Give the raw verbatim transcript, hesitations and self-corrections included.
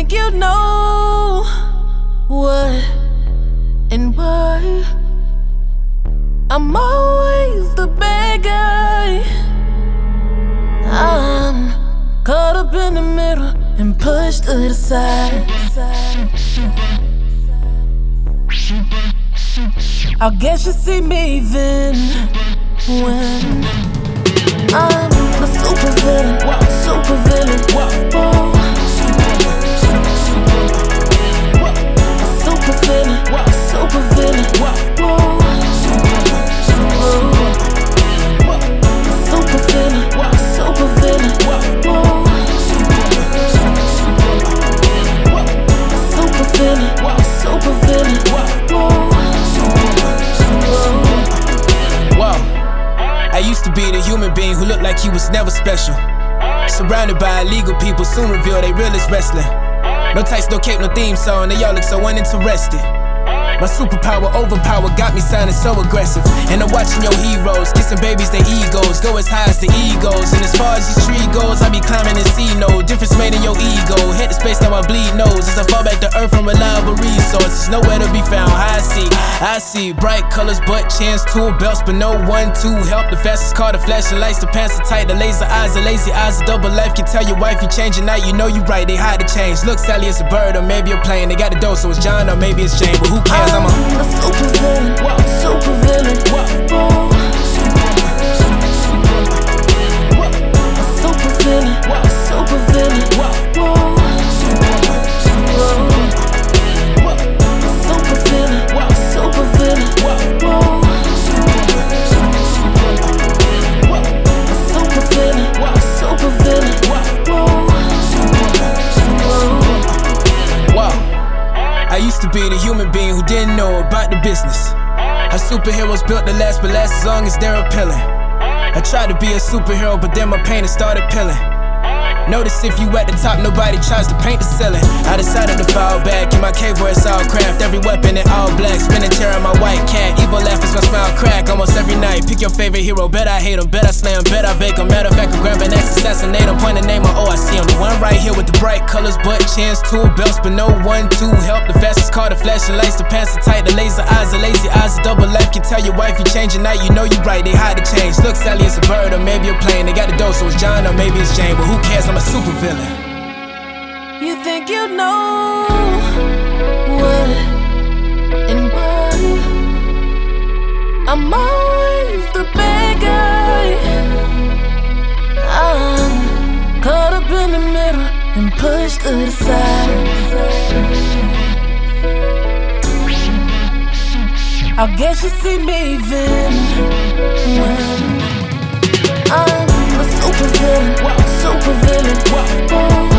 think you know what and why I'm always the bad guy. I'm caught up in the middle and pushed to the side. I guess you see me even when I'm a super villain, super villain. Whoa. A super villain, super villain. Whoa. A super villain, super villain. Whoa. A super villain, super villain. Whoa. I used to be the human being who looked like he was never special. Surrounded by illegal people, soon reveal they real as wrestling. No tights, no cape, no theme song, they all look so uninterested. My superpower, overpower, got me sounding so aggressive. And I'm watching your heroes, kissing babies, their egos go as high as the egos. And as far as this tree goes, I be climbing and see no difference made in your ego. Hit the space, now I bleed nose as I fall back to earth from reliable resources. Nowhere to be found, I see, I see bright colors, butt chins, tool belts, but no one to help. The fastest car, the flashing lights, the pants are tight, the laser eyes, the lazy eyes, the double life. Can tell your wife you change your night, you know you right, they hide the change. Look, Sally, it's a bird, or maybe a plane. They got the dough, so it's John, or maybe it's Jane, but who cares? I'm a, a super villain, super villain. Whoa. A super villain, super villain. Whoa. A super villain, super villain. Whoa. A super villain, super villain. Whoa. I used to be the human being who didn't know about the business. How superheroes built to last, but last as long as they're appealing. I tried to be a superhero, but then my pain has started peeling. Notice if you at the top, nobody tries to paint the ceiling. I decided to fall back in my cave where it's all craft. Every weapon in all black, spinning chair on my white cat. Evil laugh as my smile crack almost every night. Pick your favorite hero, bet I hate him, bet I slay him, bet I bake him. Matter of fact, I grab an axe, assassinate him, point a name on, oh I see him. The one right here with the bright colors, butt chins, tool belts, but no one to help. The fastest car, the flashing lights, the pants are tight, the laser eyes, the lazy eyes, the double life. Can tell your wife you change your night, you know you right, they hide the change. Look, Sally, it's a bird, or maybe a plane. They got the dough, so it's John, or maybe it's Jane, but who cares? I'm a super villain. You think you know what and why I'm always the bad guy. I'm caught up in the middle and pushed to the side. I guess you see me even when I'm a super villain, super villain. Whoa.